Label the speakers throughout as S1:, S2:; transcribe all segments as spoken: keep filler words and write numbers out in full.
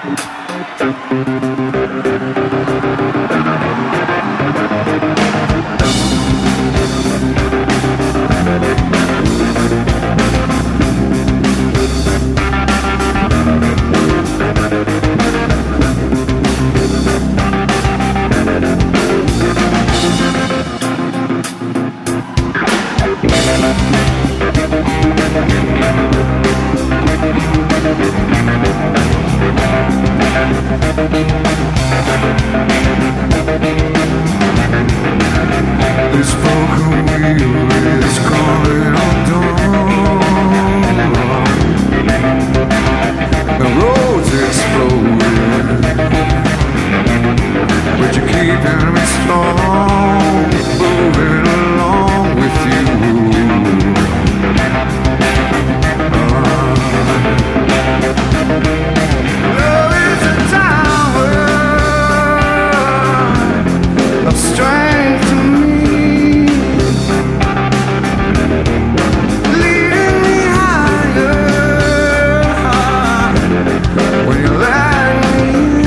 S1: This broken wheel is calling on dawn. The road's exploding, but you're keeping me strong, moving along with you. Love is a tower of strength to me, leading me higher when you let me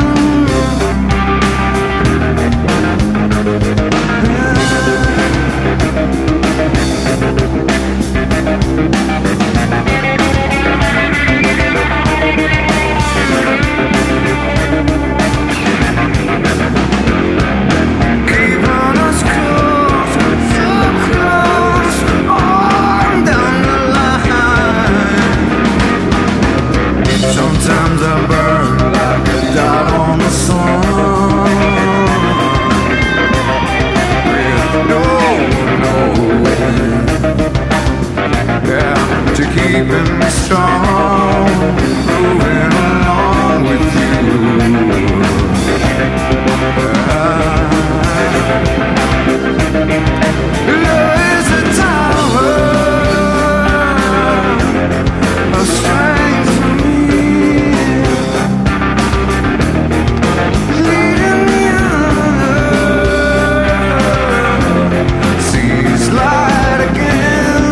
S1: keeping us close, so close, on down the line. Sometimes I burn like a dot on the sun, with no knowing, yeah, but you're keeping me strong, moving along with you. Love is a tower of strength for me, leading me under, sees light again,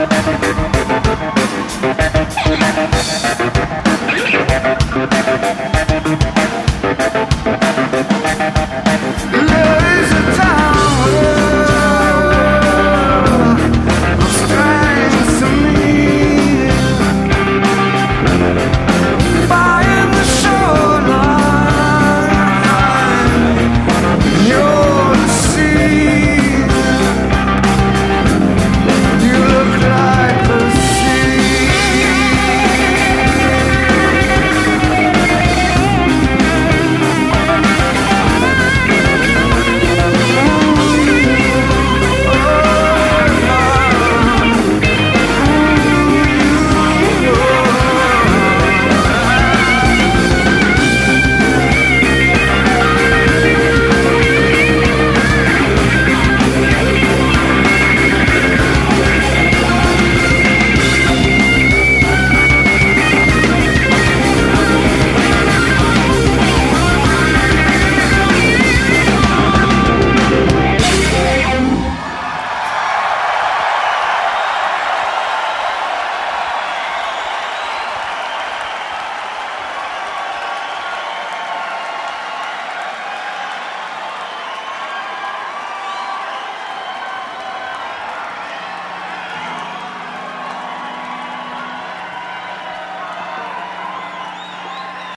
S1: you are.